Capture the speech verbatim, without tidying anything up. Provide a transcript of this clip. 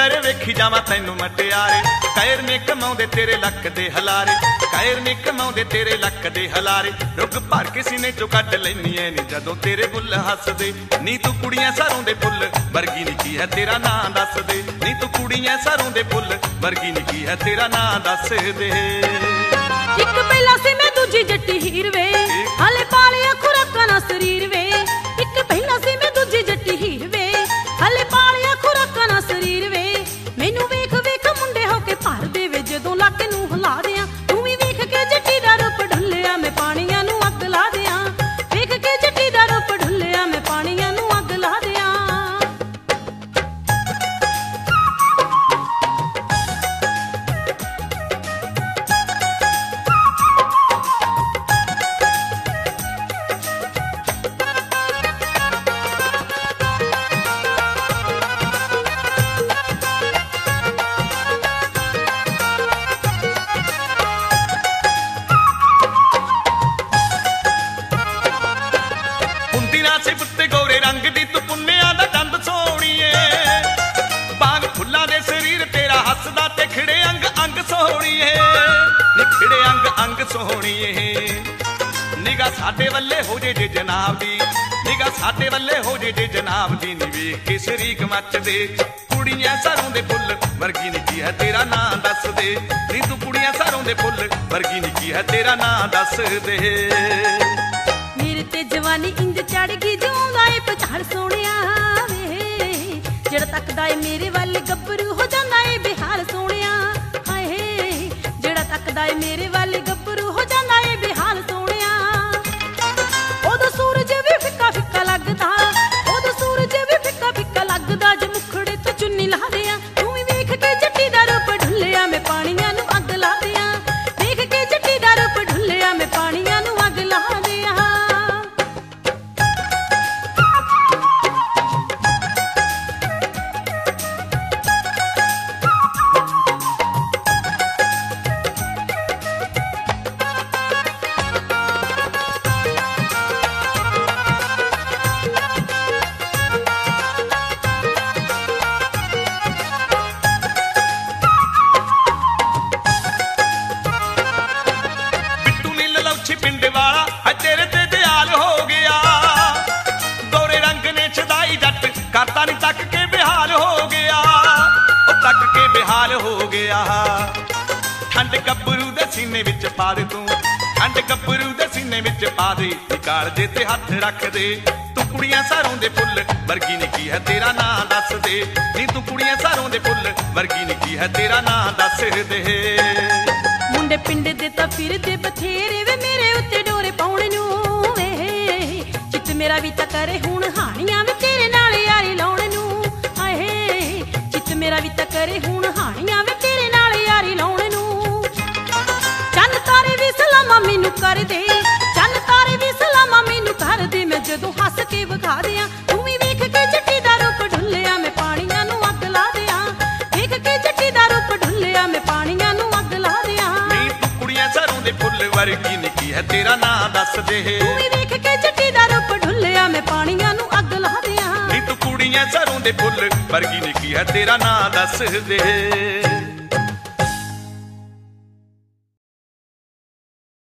ਪੈਰੇ ਵੇਖੀ ਜਾਵਾਂ ਤੈਨੂੰ ਮਟਿਆਰੇ ਕਾਇਰ ਨੇ ਕਮਾਉਂਦੇ ਤੇਰੇ ਲੱਕ ਦੇ ਹਲਾਰੇ ਕਾਇਰ ਨੇ ਕਮਾਉਂਦੇ ਤੇਰੇ ਲੱਕ ਦੇ ਹਲਾਰੇ ਰੁੱਗ ਭਰ ਕੇ ਸੀਨੇ ਚੋਂ ਕੱਢ ਲੈਨੀ ਐ ਨੀ ਜਦੋਂ ਤੇਰੇ ਬੁੱਲ ਹੱਸਦੇ ਨੀ ਤੂੰ ਕੁੜੀਆਂ ਸਰੋਂ ਦੇ ਫੁੱਲ ਵਰਗੀ ਨੀ ਕੀ ਹੈ ਤੇਰਾ ਨਾਂ ਦੱਸ ਦੇ ਨੀ ਤੂੰ ਕੁੜੀਆਂ ਸਰੋਂ ਦੇ ਫੁੱਲ ਵਰਗੀ ਨੀ ਕੀ ਹੈ ਤੇਰਾ ਨਾਂ ਦੱਸ ਦੇ ਇੱਕ ਪਹਿਲਾਂ ਸੀ ਮੈਂ ਦੂਜੀ ਜੱਟੀ ਹੀਰ ਵੇ ਹਾਲੇ ਪਾਲਿਆ ਖੁਰਾਕਾਂ ਨਾਲ ਸਰੀਰ ਵੇ ਇੱਕ ਪਹਿਲਾਂ ਸੀ ਮੈਂ ਦੂਜੀ ਜੱਟੀ ਹੀਰ ਵੇ ਹਾਲੇ ਪਾਲਿਆ ਖੁਰਾਕਾਂ ਨਾਲ ਸਰੀਰ ਵੇ ਮੈਨੂੰ ਵੇਖ ਵੇਖ ਮੁੰਡੇ ਹੋ ਕੇ ਭਰ ਦੇਵੇ ਜਦੋਂ ਲੱਕ ਨੂੰ ਹਿਲਾ ਦਿਆਂ ਤੂੰ ਵੀ ਵੇਖ ਕੇ ਜੱਟੀ ਦਾ ਰੂਪ ਢੁੱਲਿਆ ਮੈਂ ਪਾਣੀਆਂ ਨੂੰ ਅੱਗ ਲਾ ਦਿਆਂ ਵੇਖ ਕੇ ਜੱਟੀ ਦਾ ਰੂਪ ਢੁੱਲਿਆ ਮੈਂ ਪਾਣੀਆਂ ਨੂੰ ਅੱਗ ਲਾ ਦਿਆਂ ਸਿਫਤ ਗੋਰੇ ਰੰਗ ਦੀ ਤੂੰ ਪੁੰਨਿਆਂ ਦਾ ਦੰਦ ਸੋਹਣੀਏ ਬਾਗ ਫੁੱਲਾਂ ਦੇ ਸਰੀਰ ਤੇਰਾ ਹੱਸਦਾ ਤੇ ਖਿੜੇ ਅੰਗ ਅੰਗ ਸੋਹਣੀਏ ਨਿਖੜੇ ਅੰਗ ਅੰਗ ਸੋਹਣੀਏ ਨਿਗਾ ਸਾਡੇ ਵੱਲੇ ਹੋ ਜੇ ਜੇ ਜਨਾਬ ਦੀ ਨਿਗਾ ਸਾਡੇ ਵੱਲੇ ਹੋ ਜੇ ਜੇ ਜਨਾਬ ਦੀ ਨੀ ਵੇਖ ਕੇ ਸ਼ਰੀਕ ਮੱਚਦੇ ਕੁੜੀਆਂ ਸਰੋਂ ਦੇ ਫੁੱਲ ਵਰਗੀ ਨੀ ਕੀ ਹੈ ਤੇਰਾ ਨਾਂ ਦੱਸ ਦੇ ਨੀ ਤੂੰ ਕੁੜੀਆਂ ਸਰੋਂ ਦੇ ਫੁੱਲ ਵਰਗੀ ਨੀ ਕੀ ਹੈ ਤੇਰਾ ਨਾਂ ਦੱਸ ਦੇ ਮੇਰੇ ਤੇ ਜਵਾਨੀ ਇੰਜ ਚੜ ਗਈ ਜਿਉਂਦਾ ਏ ਪਛਾੜ ਸੋਹਣਿਆ ਵੇ ਜਿਹੜਾ ਤੱਕਦਾ ਏ ਮੇਰੇ ਵੱਲ ਗੱਭਰੂ ਹੋ ਜਾਂਦਾ ਏ ਬਿਹਾਰ ਸੋਹਣਿਆ ਹਾਏ ਜਿਹੜਾ ਤੱਕਦਾ ਏ ਮੇਰੇ ਵੱਲ ਗੱਭਰੂ ਹੋ ਜਾਂਦਾ ਏ ਬਿਹਾਰ ਸੋਹਣਿਆ ਉਦੋਂ ਸੂਰਜ ਵੀ ਫਿੱਕਾ ਫਿੱਕਾ ਲੱਗਦਾ ਉਦੋਂ ਸੂਰਜ ਵੀ ਫਿੱਕਾ ਫਿੱਕਾ ਲੱਗਦਾ ਜੇ ਮੁਖੜੇ ਤੋਂ ਚੁੰਨੀ ਲਾ ਦਿਆਂ ਤੂੰ ਵੀ ਵੇਖ ਕੇ ਜੱਟੀ ਦਾ ਰੂਪ ਢੁੱਲਿਆ ਮੈਂ ਪਾਣੀਆਂ ਨੂੰ ਅੱਗ ਲਾ ਦਿਆਂ ਵੇਖ ਕੇ ਜੱਟੀ ਦਾ ਰੂਪ ਢੁੱਲਿਆ ਮੈਂ ਪਾਣੀਆਂ ਨੂੰ ਅੱਗ ਲਾ ਦਿਆਂ ਪਿੰਡ ਵਾਲਾ ਹੈ ਤੇਰੇ ਤੇ ਦਿਆਲ ਹੋ ਗਿਆ ਗੋਰੇ ਰੰਗ ਨੇ ਛਦਾਈ ਜੱਟ ਕਰਤਾ ਨੀ ਤੱਕ ਕੇ ਬਿਹਾਲ ਹੋ ਗਿਆ ਉਹ ਤੱਕ ਕੇ ਬਿਹਾਲ ਹੋ ਗਿਆ ਠੰਡ ਗੱਭਰੂ ਦੇ ਸੀਨੇ ਵਿੱਚ ਪਾ ਦੇ ਤੂੰ ਠੰਡ ਗੱਭਰੂ ਦੇ ਸੀਨੇ ਵਿੱਚ ਪਾ ਦੇ ਨਿਕਾਲ ਦੇ ਤੇ ਹੱਥ ਰੱਖ ਦੇ ਤੂੰ ਕੁੜੀਆਂ ਸਰੋਂ ਦੇ ਫੁੱਲ ਵਰਗੀ ਨੀ ਕੀ ਹੈ ਤੇਰਾ ਨਾਂ ਦੱਸ ਦੇ ਨੀ ਤੂੰ ਕੁੜੀਆਂ ਸਰੋਂ ਦੇ ਫੁੱਲ ਵਰਗੀ ਨੀ ਕੀ ਹੈ ਤੇਰਾ ਨਾਂ ਦੱਸ ਦੇ ਮੁੰਡੇ ਪਿੰਡ ਦੇ ਤਾਂ ਫਿਰਦੇ ਬਥੇਰੇ ਵੇ ਮੇਰੇ ਉੱਤੇ ਡੋਰੇ ਪਾਉਣ ਨੂੰ ਵੇ ਚਿੱਤ ਮੇਰਾ ਵੀ ਤਾਂ ਕਰੇ ਹੁਣ ਹਾਣੀਆਂ ਵੇ ਤੇਰੇ ਨਾਲ ਯਾਰੀ ਲਾਉਣ ਨੂੰ ਹਾਏ ਚਿੱਤ ਮੇਰਾ ਵੀ ਤਾਂ ਕਰੇ ਹੁਣ ਹਾਣੀਆਂ ਵੇ ਤੇਰੇ ਨਾਲ ਯਾਰੀ ਲਾਉਣ ਨੂੰ ਚੰਨ ਤਾਰੇ ਵੀ ਸਲਾਮਾਂ ਮੈਨੂੰ ਕਰ ਦੇ ਚੰਨ ਤਾਰੇ ਵੀ ਸਲਾਮਾਂ ਮੈਨੂੰ ਕਰ ਦੇ ਮੈਂ ਜਦੋਂ ਹੱਸ ਕੇ ਵਿਖਾ ਦਿਆਂ ਤੂੰ ਵੀ ਵੇਖ ਕੇ ਜੱਟੀ ਦਾ ਰੂਪ ਢੁੱਲਿਆ ਮੈਂ ਪਾਣੀਆਂ ਨੂੰ ਅੱਗ ਲਾ ਦਿਆਂ ਵੇਖ ਕੇ ਜੱਟੀ ਦਾ ਰੂਪ ਢੁੱਲਿਆ ਮੈਂ ਪਾਣੀਆਂ ਨੂੰ ਅੱਗ ਲਾ ਦਿਆਂ ਸਰੋਂ ਦੇ ਫੁੱਲ ਵਰਗੀ ਨੀ ਕੀ ਹੈ ਤੇਰਾ ਨਾਂ ਦੱਸ ਦੇ ਤੂੰ ਵੀ ਵੇਖ ਕੇ ਜੱਟੀ ਦਾ ਰੂਪ ਢੁੱਲਿਆ ਮੈਂ ਪਾਣੀਆਂ ਨੂੰ ਅੱਗ ਲਾ ਦਿਆਂ ਨੀ ਤੂੰ ਕੁੜੀਆਂ ਸਰੋਂ ਦੇ ਫੁੱਲ ਵਰਗੀ ਨੀ ਕੀ ਹੈ ਤੇਰਾ ਨਾਂ ਦੱਸ ਦੇ।